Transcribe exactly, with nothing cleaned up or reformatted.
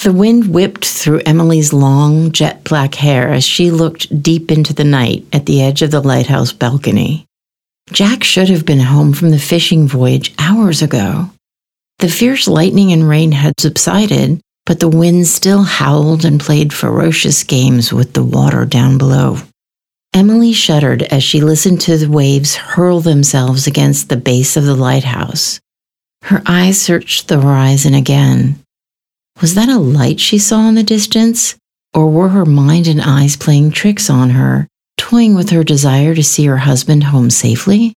The wind whipped through Emily's long, jet black hair as she looked deep into the night at the edge of the lighthouse balcony. Jack should have been home from the fishing voyage hours ago. The fierce lightning and rain had subsided, but the wind still howled and played ferocious games with the water down below. Emily shuddered as she listened to the waves hurl themselves against the base of the lighthouse. Her eyes searched the horizon again. Was that a light she saw in the distance, or were her mind and eyes playing tricks on her, toying with her desire to see her husband home safely?